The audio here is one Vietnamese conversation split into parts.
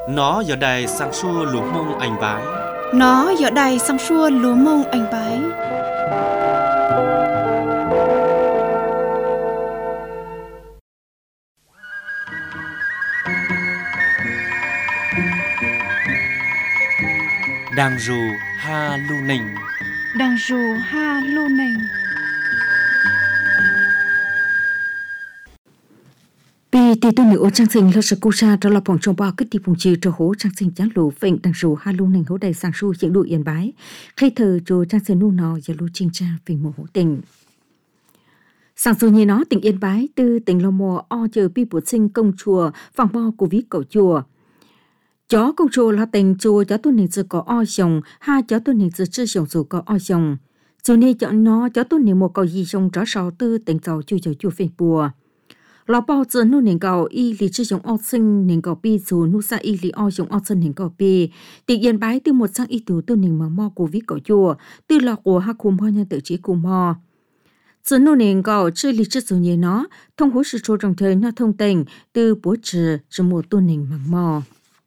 Nó giờ đây sang xua lúa mông anh bái. Nó giờ đây sang xua lúa mông anh bái. Đang dù ha lu nình. Đang dù ha lu nình. Vì tỷ tu nữ trang sinh lo sự cô sa cho là phòng trong ba kết đi phòng trừ cho hố trang sinh chán lũ vệnh đang dù ha lu nình hố đầy sang su hiện đủ yên bái khi thờ cho trang sinh nu nọ giờ lu chinh cha vì một hố tình sang su như nó tỉnh yên bái từ tỉnh lo mò o chờ pi bổ sinh công chùa phòng bo của ví cầu chùa chó công chùa là tỉnh chùa chó tu nình giờ có o sòng ha chó tu nình giờ chưa sòng dù có o sòng cho nên chọn nó chó tu nình một cầu gì sòng chó sào tư tỉnh giàu chui chó chùa phê bùa lò bao giờ nu nền cầu y lì chưa giống o sinh nền cầu pi dù nu sa y lì o giống o sinh nền cầu pi tiệc yên bái từ một sang y tù tu nền măng mo của vít cầu chùa từ lò của ha cùng ho nhân tự chế cùng ho giờ nu nền cầu chưa lì chưa dù nhẹ nó thông hối sự trôi trong thời nó thông tình từ bố trừ cho một tu nền măng mo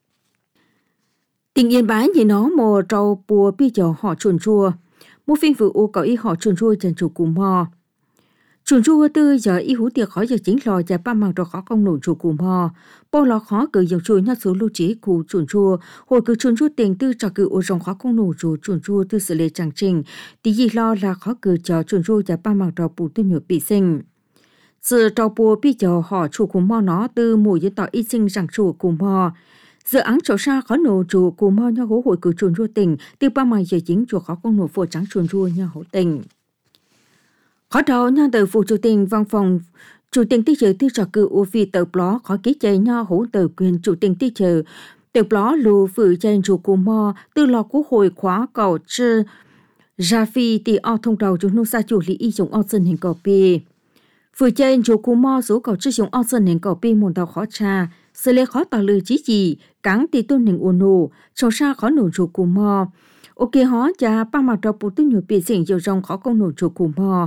tiệc yên bái như nó mồ trâu bùa pi giờ họ chuồn chua một phiên vụ ô cầu y họ chuồn chua chân chủ cùng ho chuồn chua tư giờ y hú tiệc khỏi giờ chính lò và ba màng rồi khó công nổ chủ cùng ho bao lò khó cử dầu chui nhát số lưu trí cụ chuồn chua hồi cử chuồn chua tiền tư cho cử ô rồng khó công nổ chủ chuồn chua tư xử lý chẳng trình tí gì lo là khó cử cho chuồn chua và ba màng rồi bù tư nhựa bị sinh giờ trâu bùa bị giờ họ chủ cùng ho nó tư mùi với tỏ y sinh rằng chủ cùng ho giờ áng chỗ xa khó nổ chủ cùng ho nhau hố hồi cử chuồn chua tình từ ba màng giờ chính chủ khó công nổ phổ trắng chuồn chua nhau hố tình khó đầu nhau từ phụ chủ tình văn phòng chủ tình tí chợ tư trò cử ô phi tờ bló khó ký chạy nhau hỗ tờ quyền chủ tình tí chợ tờ bló lù phụ chạy chủ cù mò từ lò quốc hội khóa cầu chư ra phi thì o thông đầu chủ nô sa chủ lý y dùng o dân hình cầu pi phụ chạy chủ cù mò số cầu chư dùng o dân hình cầu pi một đầu khó tra xử lý khó tỏ lư chí gì cáng thì tôn hình ồn nổ cho sa khó nổ chủ cù mò ok hó cha ba mặt đầu bù tư nhiều bị xỉn dầu rong khó công nổ chủ cù mò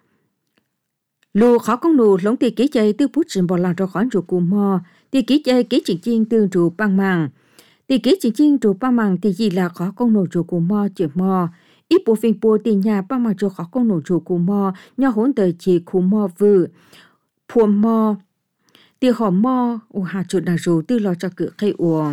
lù khó công nụ lống tì ký chơi tư bút trình bỏ lạc cho khỏi ruột cù mò tì ký chơi ký chỉnh chiên tương trụ băng màng tì ký chỉnh chiên trụ băng màng tì gì là khó công nụ ruột cù mò chữ mò ít bộ phim bùa tì nhà băng màng cho khó công nụ ruột cù mò nhau hỗn tờ chỉ cù mò vự phùa mò tì họ mò u hà chuột đà rù tư lo cho cự khay ùa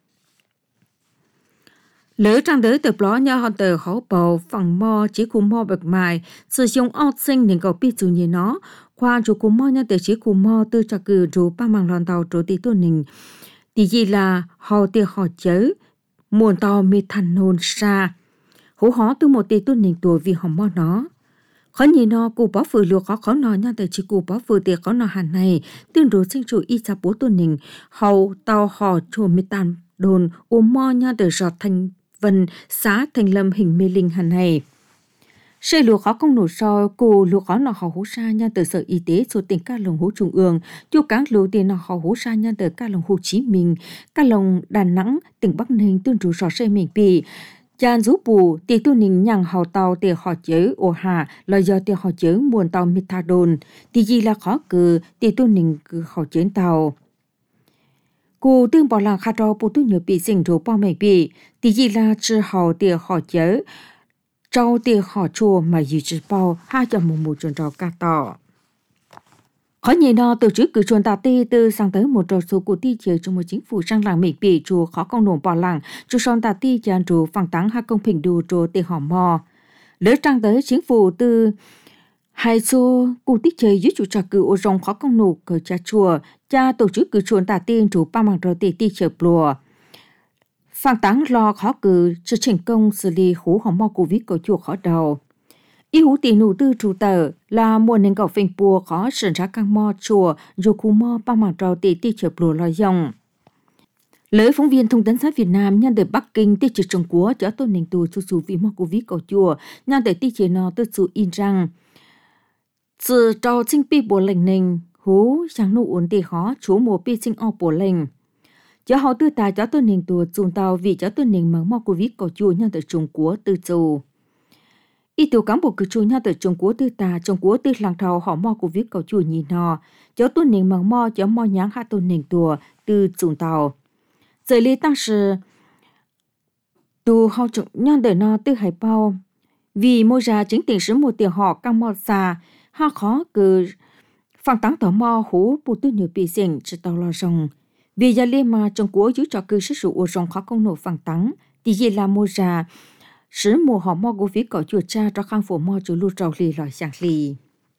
lỡ trang đới tập ló nhau họ tờ khó bầu phẳng mò chỉ cù mò bậc mài sử dụng ớt sinh nên cầu biết dù như nó qua chủ cù mò nhau tờ chỉ cù mò tư cho cử rù ba màng lòn tàu rù tí tuần nình tí gì là họ tì họ chớ muôn tàu mi thành hồn xa hú hó từ một tí tuần nình tuổi vì họ mò nó khó nhìn nó cù bó phử luộc khó nó nhau tờ chỉ cù bó phử tì khó nó hẳn này tương đối sinh chủ y sa bố tuần nình hậu tàu họ chùa mi tàn đồn ôm mò nhau tờ giọt thành vân xã Thành Lâm hình mê linh hàn này. Xây lúa khó công nổ so cụ lúa khó nọ họ hú sa nha từ sở y tế số tỉnh Ca Long Hú Trung ương, chu cáng lúa tiền nọ họ hú sa nha từ Ca Long Hồ Chí Minh, Ca Long Đà Nẵng, tỉnh Bắc Ninh tương trụ sò xây mình bì. Chan rú bù tỷ tu ninh nhằng hào tàu tỷ họ chớ ổ hà là do tỷ họ chớ muôn tàu methadone, tỷ gì là khó cử tỷ tu ninh cứ họ chớ tàu. Cô tương bỏ làng khá trò bố tu nhớ bị sinh rô bò mẹ bị, tí gì là chư hào tìa họ chớ, trâu tìa họ chùa mà dù chư bao, hai cho một chuồn trò ca tỏ. Khó nhìn nó tổ chức cử chuồn tà ti từ sang tới một trò số của ti chờ trong một chính phủ sang làng mẹ bị chùa khó công nổ bỏ làng, chùa son tà ti chàn rô phẳng tăng hai công bình đủ trô tìa họ mò. Lỡ trang tới chính phủ từ hai số cụ tích chơi dưới chủ trò cử ô rong khó công nổ cờ cha chùa, cha tổ chức cử chuồn tà tiên chủ ba màng rô tì chở plùa. Phang táng lo khó cử cho thành công xử lý hú họ mò của vít cầu chùa khó đầu. Y hú tì nụ tư chủ tờ là mùa nền cầu phình bùa khó sẵn ra căng mò chùa dù khu mò ba màng rô tì chở plùa lo dòng. Lỡ phóng viên thông tấn sát Việt Nam nhân từ Bắc Kinh tì chở trồng cúa cho tôn nền tù su vì mò của vít cầu chùa nhân từ tì chở nó tư su in răng. Sự trò sinh pi bùa lệnh nền hú sáng nụ uốn tì khó chú mùa pi sinh o bùa lệnh. Cho họ tư tài cho tôi nền tùa dùng tàu vì cho tôi nền mắng mò của vít cầu chùa nhau từ trùng của tư dù. Y tiểu cán bộ cử chùa nhau từ trùng của tư tà trùng của tư làng thầu họ mò của vít cầu chùa nhìn nò. Cho tôi nền mắng mò cho mò nháng hạ tôi nền tùa từ dùng tàu. giờ lý tăng sự tu họ chụp nhân đời nó tư hải bao vì mua ra chính tiền sử một tiền họ căng mò xa họ khó cứ phang táng tỏ mò hú bù tư nhiều bị sinh chỉ tàu lo rồng vì gia liên mà trong cuộc giữ trò cư sức sự ô rồng khó công nổ phang táng thì gì là mua ra sử mùa họ mò của phí cỏ chuột cha cho khang phổ mò chủ lưu trầu lì lòi sạc lì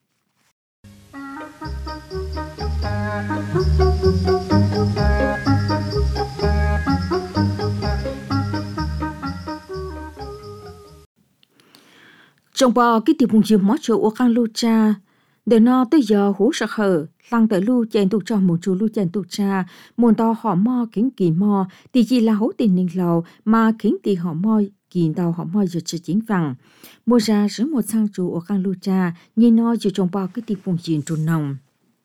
trong bao cái tiệm bùng chìm mót chỗ ô khang lưu cha để nó tới giờ hú sạc hở lăng tới lưu chèn tụ cho một chú lưu chèn tụ cha muốn tao họ mò kính kỳ mò thì chỉ là hú tiền ninh lầu mà kính kỳ họ mò kỳ tao họ mò giờ chỉ chính phẳng mua ra sử một sang chú ô khang lưu cha nhìn nó chỉ trong bao cái tiệm bùng chìm trồn nồng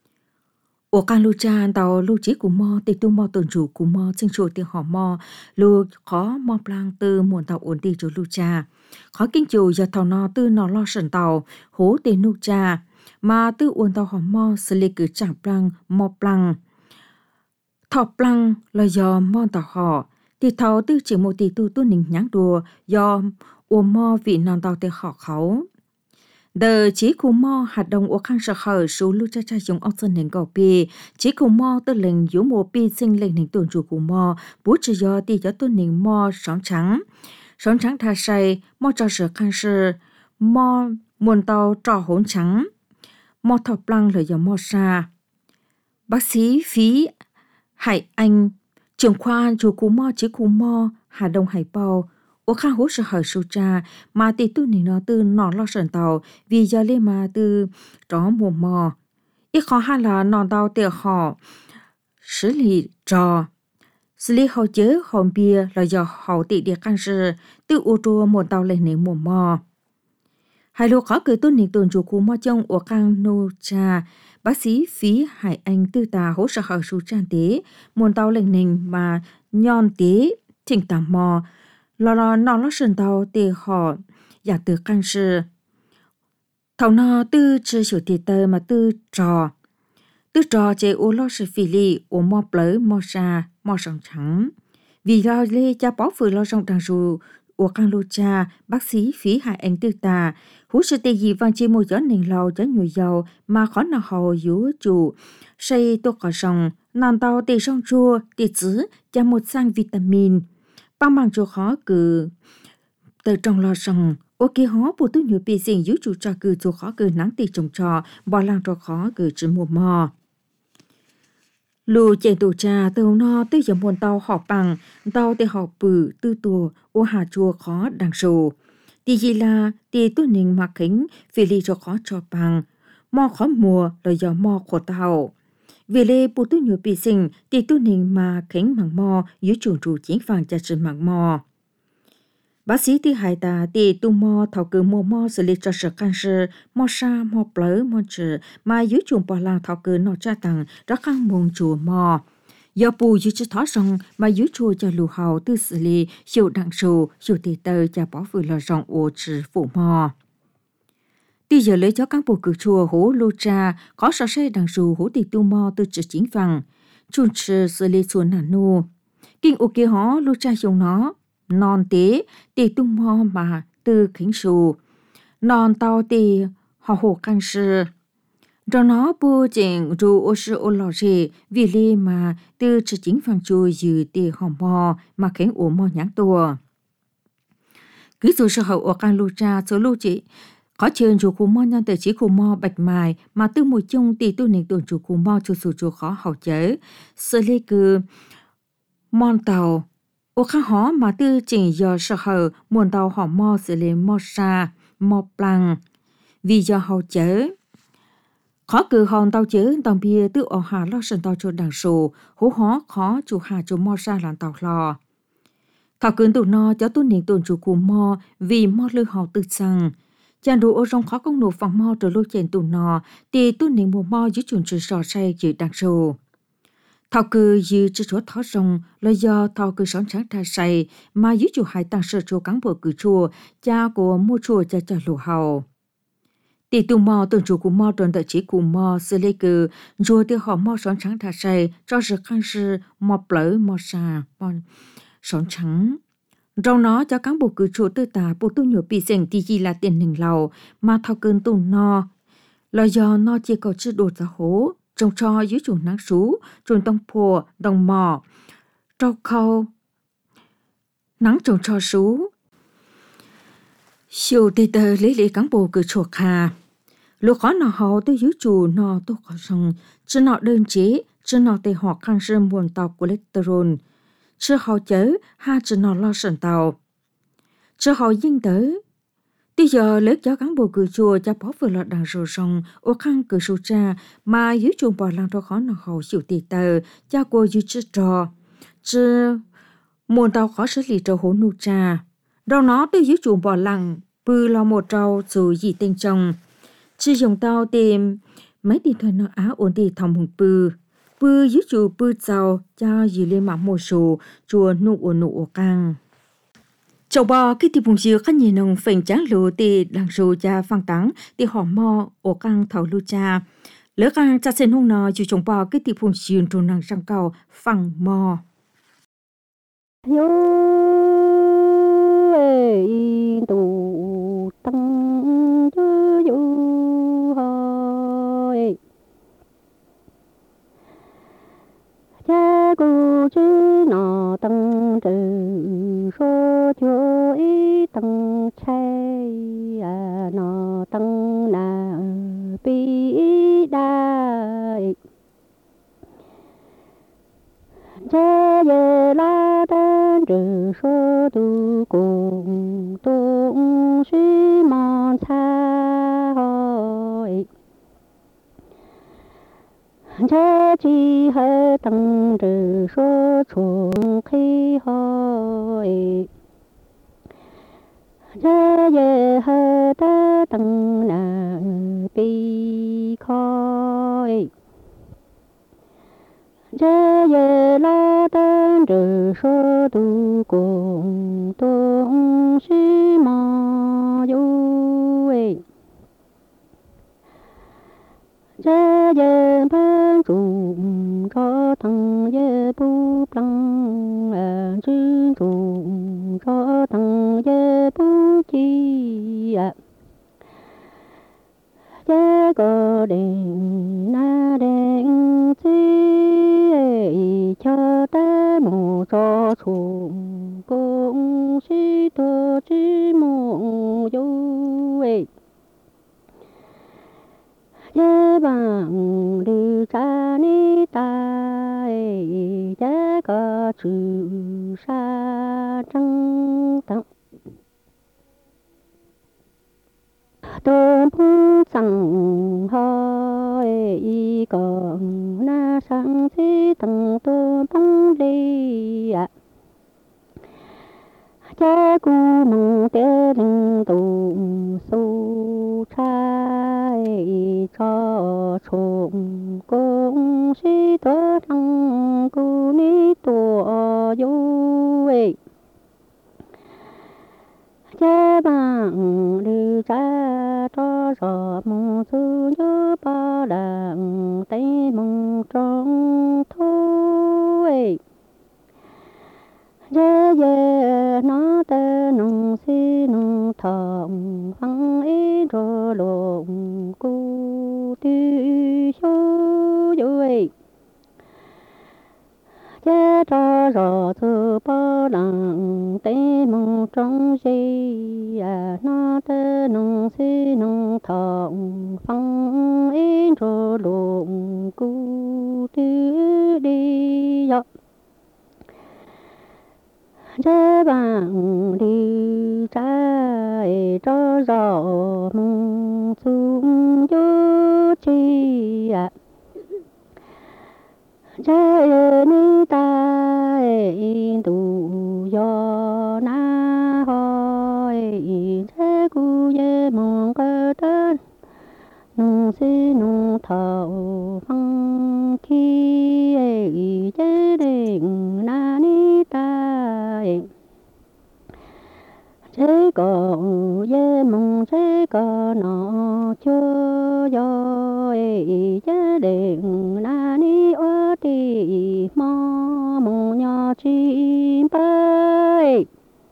ô khang lưu cha tao lưu chỉ của mò thì tu mò tuần chủ của mò chân chủ thì họ mò lưu khó mò plang từ muốn tao ổn đi chú lưu cha khó kinh chủ giờ thầu nó tư nó lo sần tàu hố tên nụ cha mà tư uốn tàu họ mò xử lý cứ chẳng plang mò plang thọ plang là do mò tàu họ thì thầu tư chỉ một tỷ tu nình nháng đùa do uốn mò vị non tàu để họ khẩu đờ chỉ khu mò hạt đồng ô khang sờ khờ số lu cha cha dùng ốc sơn nền cầu pi chỉ khu mò tư lệnh yếu mùa pi sinh lệnh nền tuần chủ khu mò bố chỉ do thì cho tuần nền mò sáng trắng tha say mò cho sự khang sư mò muôn tàu trò hỗn trắng mò thọ plăng là do mò sa bác sĩ phí Hải Anh trưởng khoa chủ khu mò chỉ khu mò Hà Đông Hải Bao ô khang hỗ trợ hỏi số cha mà tỷ tu nỉ nó từ nọ lo sần tàu vì giờ lên mà từ đó mùa mò ít khó khăn là nọ tàu tiền họ xử lý hậu chế hậu bia là do hậu tỷ địa can sự từ ô tô một tàu lên nền mùa mò hai lô khó cười tu nỉ tuần chủ khu mò trong ô khang nô cha bác sĩ phí Hải Anh tư tà hỗ trợ hỏi số trang tế một tàu lên nền mà nhon tế thỉnh tà mò lo nó sần tàu thì họ giả từ can sự thầu nó tư chơi chủ tì tơ mà tư trò chế ô lo sự phi li ô mò plớ mò sa mò sòng trắng vì lo lê cha bó phừ lo trong đằng dù ô can lô cha bác sĩ phí Hải Anh tư tà hú sự tì gì vang chi mô gió nền lầu gió nhồi dầu mà khó nào hầu dú chủ xây tô cỏ sòng nàn tàu tì sông chua tì chữ cha một sang vitamin bao mang cho khó cử từ trong lo sòng ô kia hó bộ tư nhiều bị sinh giữ chủ cho cử cho khó cử nắng tì trồng trò bỏ lang cho khó cử chữ mùa mò lù chạy tù trà từ no tới giờ muôn tàu họ bằng tàu thì họ bự tư tù ô hà chua khó đằng sù thì gì là thì tôi ninh mặc kính vì lý cho khó cho bằng mò khó mùa là do mò của tàu vì lê bộ tư nhiều bị sinh thì tôi ninh mà kính bằng mò giữ chủ chính phàng cho sự bằng mò bác sĩ thì hài ta thì tu mò thảo cử mò xử lý cho sự can sự mò sa mò plớ mò chữ mà giữ chuồng bỏ làng thảo cử nó tra tặng rất khang mong chùa mò do bù giữ cho thoát rong mà giữ chùa cho lù hào tư xử lý hiệu đặng sù hiệu tì tơ cho bỏ vừa là rong ô trừ phụ mò tuy giờ lấy cho các bộ cử chùa hố lô cha có sở xây đặng sù hố tì tu mò tư trừ chính phẳng chun trừ xử lý chùa nà nô kinh ô kia hó lô cha dùng nó non tế tì tung mò mà tư kính sù non tao tì họ hồ can sư rồi nó bù chỉnh ru ô sư ô lò rì vì li mà tư chỉ chính phẳng chùi dư tì họ mò mà kính ổ mò nhãn tùa cứ dù sự hậu ô can lưu cha số lưu chỉ có chuyện chủ khu mò nhân tờ chỉ khu mò bạch mài mà tư mùi chung tì tu nền tuần chủ khu mò chủ sù chủ khó hậu chế sơ lê cư mòn tàu ô khá hó mà tư chỉnh giờ sợ hờ muôn tàu họ mò xử lý mò sa mò plang vì giờ hậu chế khó cử hòn tàu chế tàu bia tư ở hà lo sân tàu cho đằng sù hú hó khó chủ hà chủ mò sa làm tàu lò thảo cứng tụ no cho tu nền tuần chủ khu mò vì mò lư hậu tự sang chàng đủ ô rong khó công nổ phòng mò trở lô chèn tụ no thì tu nền mùa mò dưới chuẩn trừ sò say chỉ đằng sù thảo cử dư cho chỗ thó rong là do thảo cử sống sáng ra say mà dưới chủ hải tăng sở chỗ cán bộ cử chùa cha của mua chùa cha lù hầu Tỷ tù mò tuần chủ của mò tuần tại chỉ của mò xử lý cử rồi tiêu họ mò són trắng thả say cho sự khăn sự mò bở mò xà mò són trắng. Trong nó cho cán bộ cử chủ tư tà bộ tu nhiều bị dành thì gì là tiền hình lầu mà thao cơn tù no. Là do nó chỉ có chữ đột ra hố trong cho dưới chủ nắng sú trồn tông phùa đồng mò trâu khâu nắng trồng cho sú. Siêu tê tờ lấy lấy cán bộ cử chuộc hà. Lúc khó nào họ tới dưới chủ nó tôi có rằng chứ nó đơn chế chứ nó tê họ khăn rơm buồn tàu của electron chứ họ chớ ha chứ nó lo sần tàu chứ họ dinh tới. Bây giờ lấy cho cán bộ cử chùa cho bó vừa lọt đằng rồi xong ô khăn cử sâu cha mà dưới chuồng bò lăng cho khó nào họ chịu tì tờ cho cô dưới chứ trò chứ muôn tàu khó xử lý trò hổ nụ cha đâu nó tới dưới chuồng bò lăng bư lo một trâu rồi gì tên chồng chứ dùng tao tìm mấy điện thoại nó á ổn thì thòng hùng bư dưới chuồng bư giàu cho gì lên mạng một số chùa nụ căng. Châu bò cái tiệm bùng dừa khá nhiều nông phèn trắng lù thì đằng rù cha phăng tắng thì họ mò ổ căng thầu lưu cha lỡ căng cha sen hung nò dù trồng bò cái tiệm bùng dừa trù năng răng cầu phăng mò. Yo tu tăng yo hoi cha cô chứ nọ tăng trừ số cho ý tăng chay nọ tăng na bi đại cha ye la tan trừ số tu cùng tung suy mòn xa hội cha chi hơi tăng trừ số chuồng khi hội cha ye hơi ta tăng na bi khoi cha ye la tan trừ số tu cùng tung suy mò yu cha ye ban trùng cho thằng ye bu plăng chứ trùng cho thằng ye bu chi cha có đèn na đèn chi cho ta mù cho trùng cũng chỉ to chỉ mù yu cha bằng đi cha ni ta cha có chữ sa trăng tặng tôi muốn rằng hơi còn na sang chỉ tặng tôi bóng đi cha cu mong tê linh tù su trai cho trộm cũng chỉ tớ thằng cu ni tổ yêu cha bằng đi cha cho rõ mong su nhớ ba đằng tay mong trong thôi ye ye nó tê nung si nung thòng phăng ý rô lồng cu ti xô vui ye cho rõ thư ba đằng tê mong trong si nó tê nung si nung thòng phăng ý rô lồng cu ti đi yo cha bằng đi cha cho rõ mong xuống vô chi cha ni ta tu yo na hoi cha cu ye mong cơ tên nung si nung thầu phăng khi cha định na ni ta chế có ye mong chế có nó cho yo chế định na ni ở đi mò mong nhỏ chim bay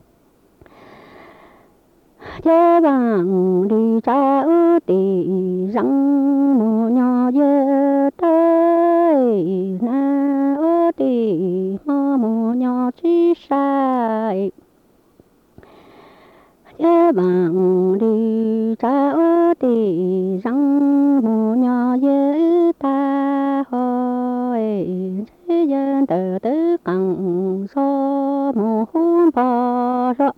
chế bằng đi cha ở đi răng mò nhỏ ye tới na ở đi mò mò nhỏ chi sai chế bằng đi cha ở đi răng mù nhỏ dễ ta hỏi chế dân từ từ cẳng so mù hôn bò rõ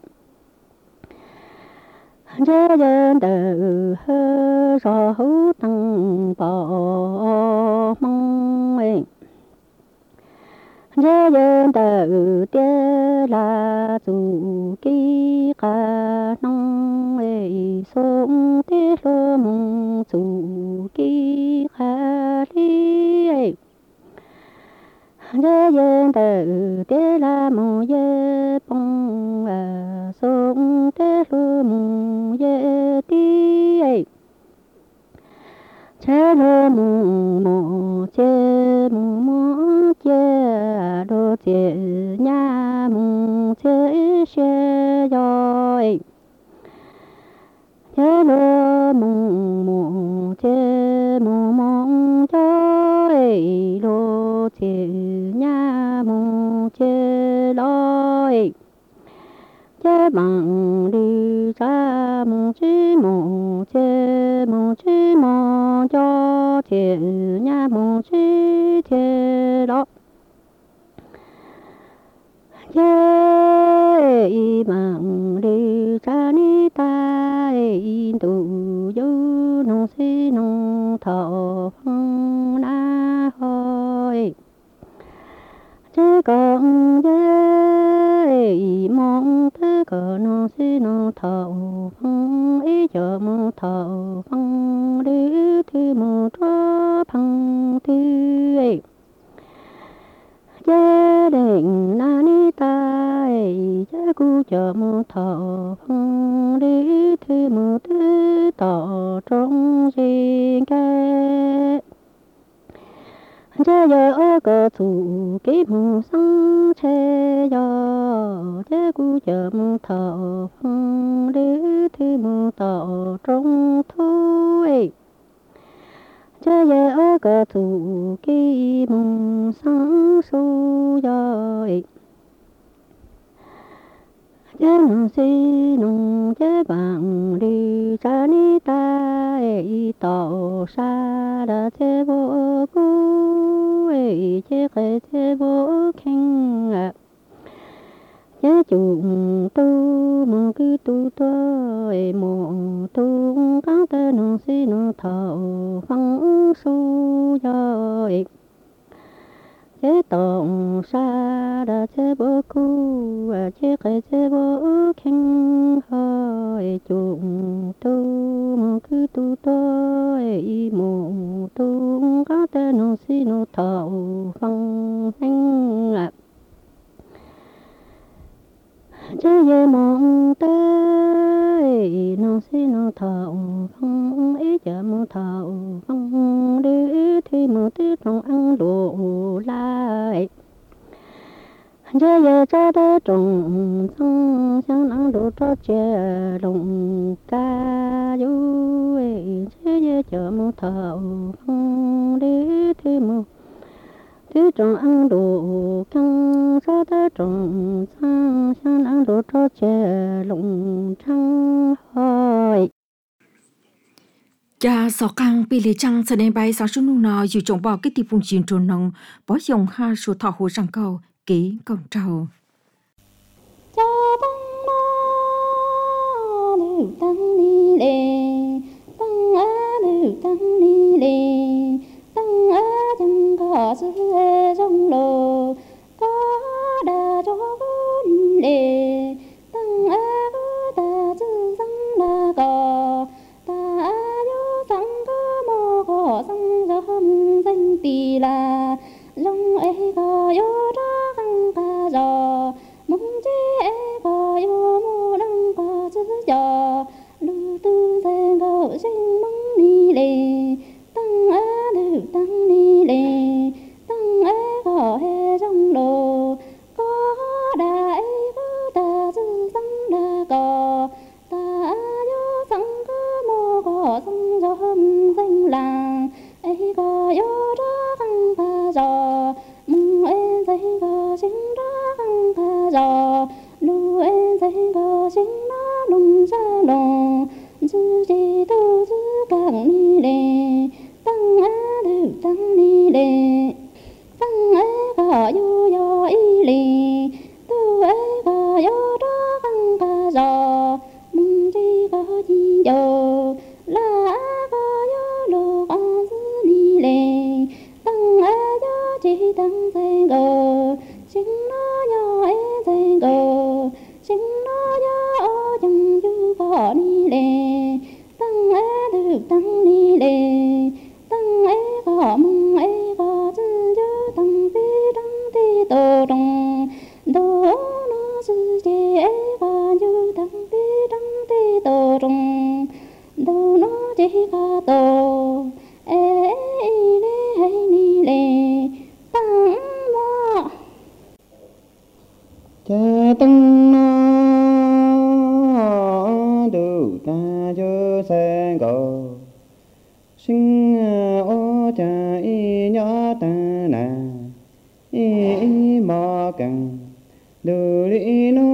chế dân từ hơ so hú tăng bò mong ấy chế dân từ tía là dù kí cả nông ấy sống tía lô mong dù kí cả đi ấy chế dân từ tía là mong dê bông sống tía lô mong dê đi ấy chế lô mong mong chế mong mong chế đô chế nhà mong chế xe rồi chế lô mong mong chế mong mong chơi đô chế nhà mong chế lối chế bằng đi ra mong chí mong cho chế nhà mong chí chế đó chế bằng đi ra ni ta tu du nông si nông thọ phong na hồi chế còn chế mong thế cờ nông si nông thọ phong ý chờ mong thọ phong đi thi mong cho phong thi chế định na ni ta chế cu chờ mong thọ phong đi thi mong tư tỏ trong riêng cái chế giờ ở cờ thủ ký mong sáng chế giờ chế cu chờ mong thọ phong đi thi mong tỏ trong thu chế giờ ở cờ thủ ký mong sáng su giờ chế nông si nông chế bằng đi cha ni ta tỏ xa đã chế vô cú chế khởi chế vô khen chế chung tu mong cứ tu tôi mong tu các tên nông si nông thọ phong su giờ chế tổng xa đã chế vô cú chế khởi chế vô khen hỏi chung tu mong cứ tu tôi mong tu các tên nông si nông thọ phong hành chế về mong tới nông si nông thọ phong ý chờ mong thọ phong đi thì mong tí trong ăn đồ lại chế về cho tới trồng xong sáng ăn đồ cho chè đồng ca du chế về chờ mong thọ phong đi thì mong thứ trồng ăn đồ căng cho tới trồng sang sang ăn đồ cho chè lồng trăng hỏi cha sọ căng bị lì trăng sẽ nên bay sáng xuống nung nọ dù trồng bỏ cái tiệp vùng chiến trồn nông bỏ dòng ha số thọ hồ răng cầu kỹ còn trầu cha tăng ma lưu tăng đi lệ tăng á lưu tăng đi lệ tăng á chẳng có sự trong lô có đà cho đi lệ tăng á có ta chữ răng là có ta yo răng có mò có răng râm danh tì là rong ấy có yo đó răng ca giò mong chế có yo mô đăng có yom danh làng ấy có yo đó khăng pha giò mong ấy dây có sinh đó khăng pha giò lu ấy dây có sinh nó lùng ra lò dư đi đâu dư càng đi lệ tăng á được tăng đi lệ tăng ấy có yo y lì tu ấy có yo đó khăng pha giò mong đi có chi yo la có yo lu có dư đi lệ tăng ấy yo chỉ tăng dây gờ chính nó yo ấy dây gờ chính nó yo ô chẳng du có đi lệ tăng ấy được tăng đi lệ tăng ấy có mong ấy có dư yo tăng ti tô đông đô nó dư chế ấy có du tăng ti tô đông đô nó chỉ có tô ê lê hay ni lê tăng mo cha tăng nó đủ ta cho sen go sinh ô cha y nhỏ ta na y mò cần đủ lý nó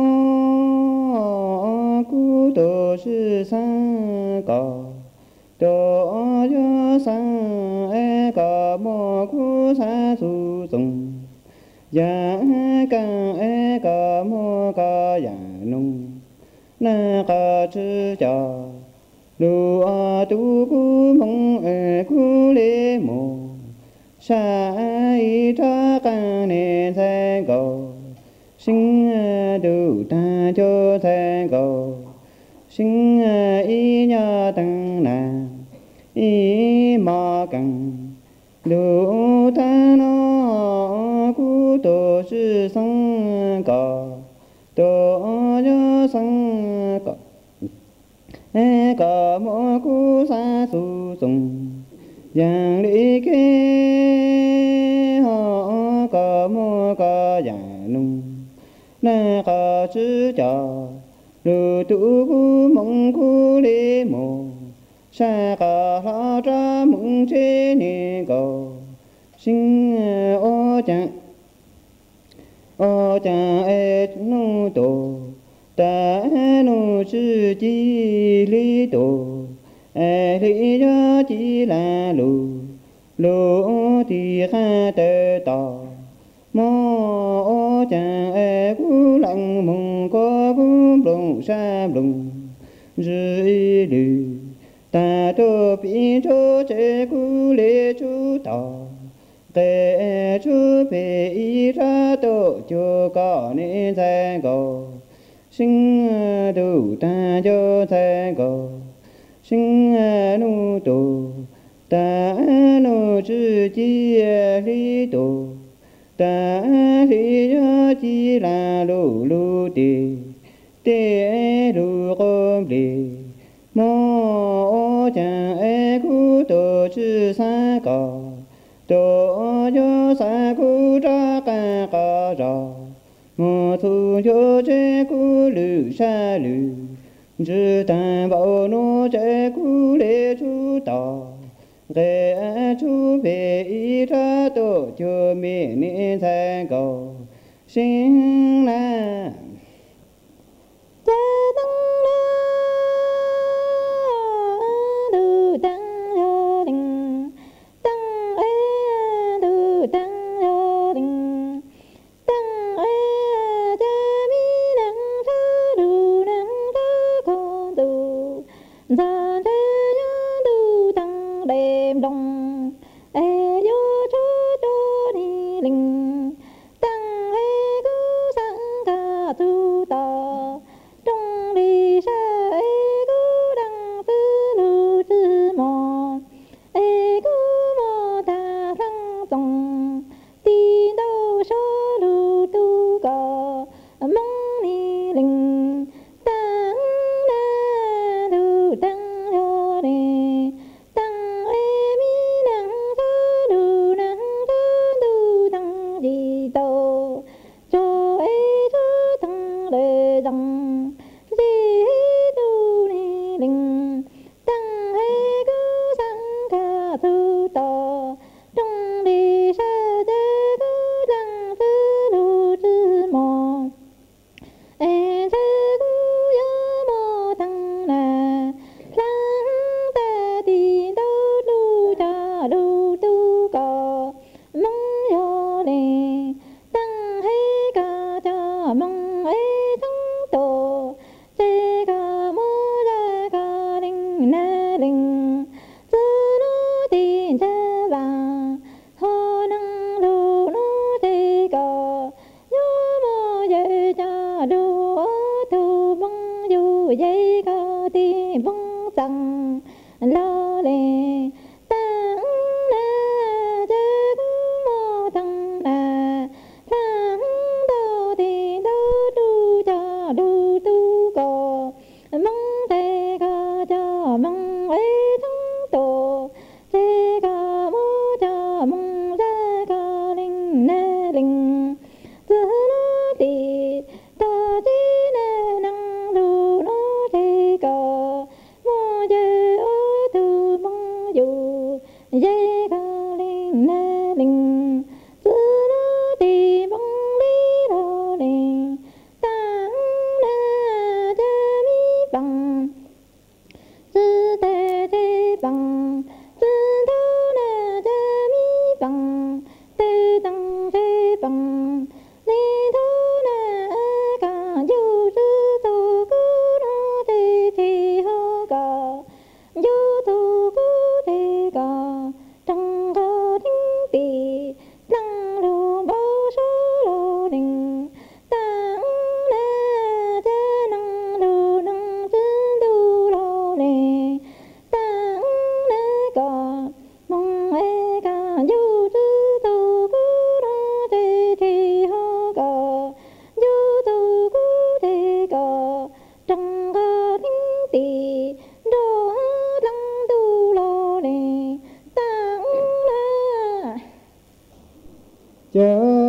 cú tổ sư sang có tổ cho sang e có mò cú sa su sung ya ca e ca mo ca ya nung na ca chư cha lu a tu cu mong e cu le mo sa y ta ca ne sa go sinh du ta cho sa go sinh y nya tăng na y ma cần đủ ta nó cú tổ sư sang có tổ cho sang có e có mô cú sa su sung giang lý kế họ có mô có giả nung na có chữ cho lu tu cú mong cú lê mô sa ca la ra mong chế ni go sinh ô cha e nu tổ ta nu sư chi lý tổ e lý cho chi là lu thì kha tê tò mô ô cha e cú lăng mong có cú lùng sa lùng dư lư ta tô pi chô chế cú lê chú tò tê chú bê y ra tô chô có nê thê gò sinh đủ ta chô thê gò sinh nu tô ta nu chư chi lý tô ta lý cho chi là lu tê lu gom lê mô cha e cú tổ chư sa cò tổ cho sa cú ra ca ca ra mô thu cho chế cú lư sa lư chư ta bảo nô chế cú lê chú tò ghê chú bê y ra tổ cho mê ni sa cò sinh na cha tăng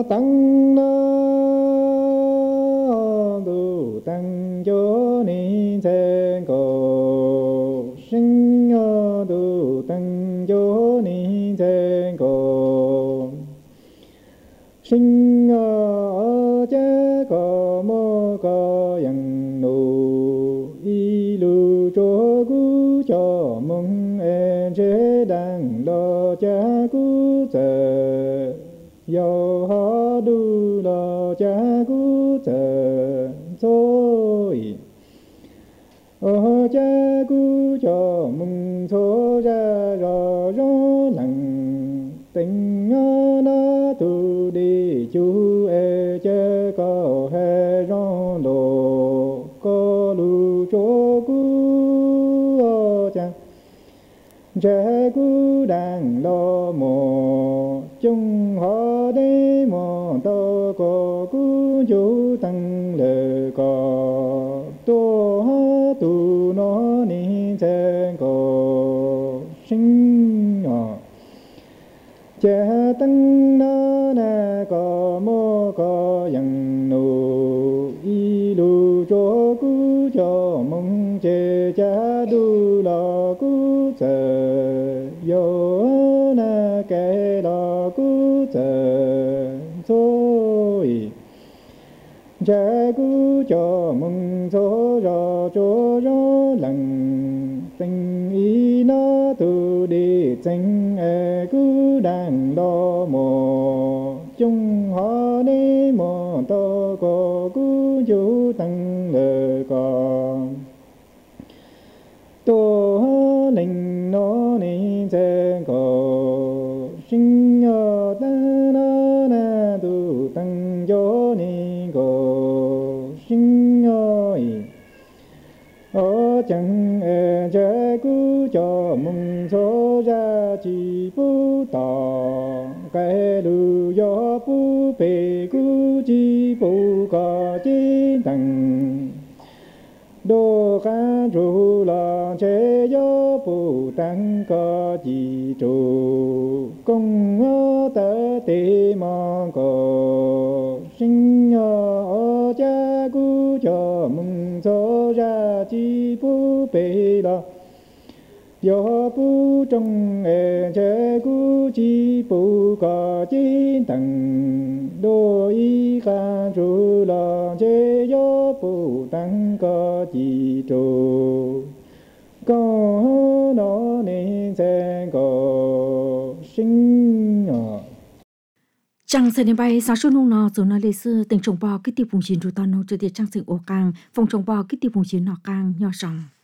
tăng na tu tăng cho ni sen cổ sinh tu tăng cho ni sen cổ sinh cha có mô có yang nô y lu cho gu cho mong en chế đang lo cha gu giờ yo ha du lo cha gu giờ rồi cha gu cho mong cho ra rõ rõ lặng tình na tu đi chú e cha có he rõ đồ có lu cho gu cha cha gu đang lo mò chung họ đi mò to có gu chú tăng lệ có tô tu nó ni cha có sinh cha tăng na có mô có yang nô y lu cho gu cho mong che cha du lo gu giờ yo na ke lo gu giờ rồi cha gu cho mong cho rõ lặng tình ý nó tu đi tình e gu đang lo mò chung họ đi mò to có gu chú tăng lệ có tô linh nó ni sẽ có sinh ta na tu tăng cho ni có sinh chẳng e cha gu cho mong cho ra chỉ bu tỏ cái lu yo bu bề gu chỉ bu có chỉ tăng đô ca ru la che yo bu tăng có chỉ trụ công ta te ma có sinh cha gu cho mong cho ra chỉ bu bề la yo bu trong e che gu chỉ bu có chỉ tăng đô y ca ru la che yo bu tăng có chỉ trụ có nó nên sẽ có sinh Chẳng sẽ đến bay sáng suốt nung nọ rồi nói lịch sử tình trồng bò cái tiêu phùng chín rồi tao nấu cho tiệt trang sự ô càng phòng trồng bò cái tiêu phùng chín nọ càng nhỏ sòng